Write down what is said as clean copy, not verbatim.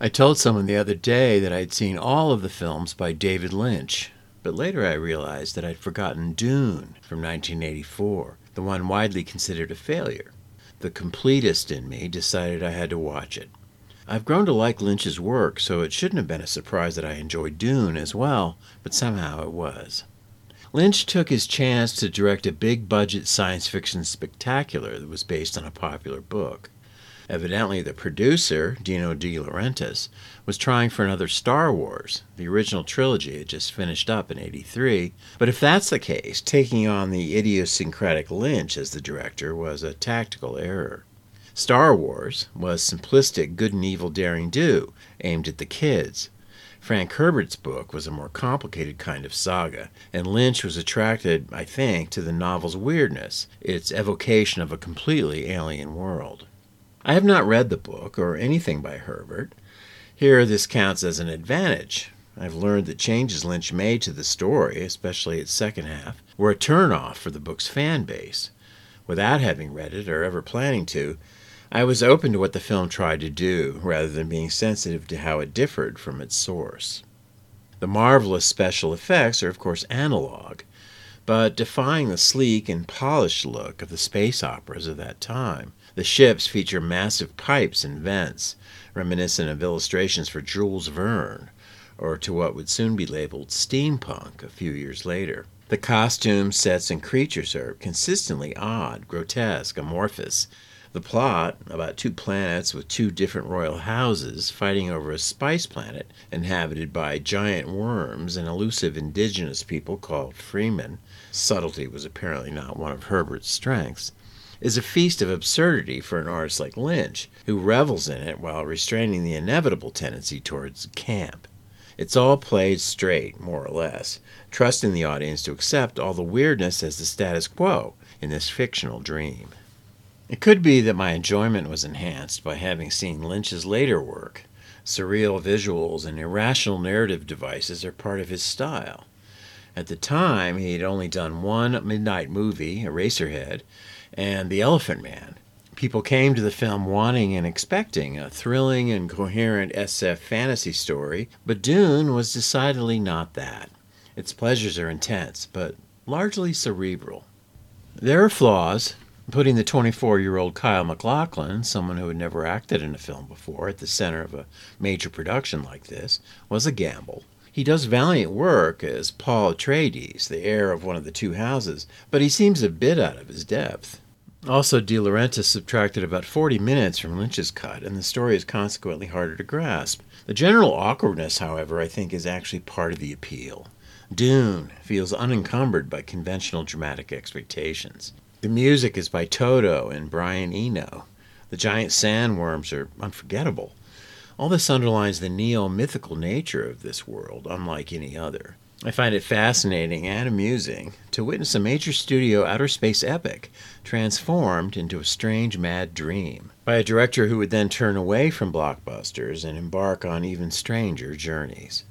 I told someone the other day that I'd seen all of the films by David Lynch, but later I realized that I'd forgotten Dune from 1984, the one widely considered a failure. The completist in me decided I had to watch it. I've grown to like Lynch's work, so it shouldn't have been a surprise that I enjoyed Dune as well, but somehow it was. Lynch took his chance to direct a big-budget science fiction spectacular that was based on a popular book. Evidently, the producer, Dino De Laurentiis, was trying for another Star Wars. The original trilogy had just finished up in '83, but if that's the case, taking on the idiosyncratic Lynch as the director was a tactical error. Star Wars was simplistic good and evil daring do, aimed at the kids. Frank Herbert's book was a more complicated kind of saga, and Lynch was attracted, I think, to the novel's weirdness, its evocation of a completely alien world. I have not read the book or anything by Herbert. Here, this counts as an advantage. I've learned that changes Lynch made to the story, especially its second half, were a turn-off for the book's fan base. Without having read it or ever planning to, I was open to what the film tried to do, rather than being sensitive to how it differed from its source. The marvelous special effects are, of course, analog, but defying the sleek and polished look of the space operas of that time. The ships feature massive pipes and vents, reminiscent of illustrations for Jules Verne, or to what would soon be labeled steampunk a few years later. The costumes, sets, and creatures are consistently odd, grotesque, amorphous. The plot, about two planets with two different royal houses fighting over a spice planet inhabited by giant worms and elusive indigenous people called Freemen — subtlety was apparently not one of Herbert's strengths — is a feast of absurdity for an artist like Lynch, who revels in it while restraining the inevitable tendency towards camp. It's all played straight, more or less, trusting the audience to accept all the weirdness as the status quo in this fictional dream. It could be that my enjoyment was enhanced by having seen Lynch's later work. Surreal visuals and irrational narrative devices are part of his style. At the time, he had only done one midnight movie, Eraserhead, and The Elephant Man. People came to the film wanting and expecting a thrilling and coherent SF fantasy story, but Dune was decidedly not that. Its pleasures are intense, but largely cerebral. There are flaws. Putting the 24-year-old Kyle MacLachlan, someone who had never acted in a film before, at the center of a major production like this, was a gamble. He does valiant work as Paul Atreides, the heir of one of the two houses, but he seems a bit out of his depth. Also, De Laurentiis subtracted about 40 minutes from Lynch's cut, and the story is consequently harder to grasp. The general awkwardness, however, I think is actually part of the appeal. Dune feels unencumbered by conventional dramatic expectations. The music is by Toto and Brian Eno. The giant sandworms are unforgettable. All this underlines the neo-mythical nature of this world, unlike any other. I find it fascinating and amusing to witness a major studio outer space epic transformed into a strange, mad dream by a director who would then turn away from blockbusters and embark on even stranger journeys.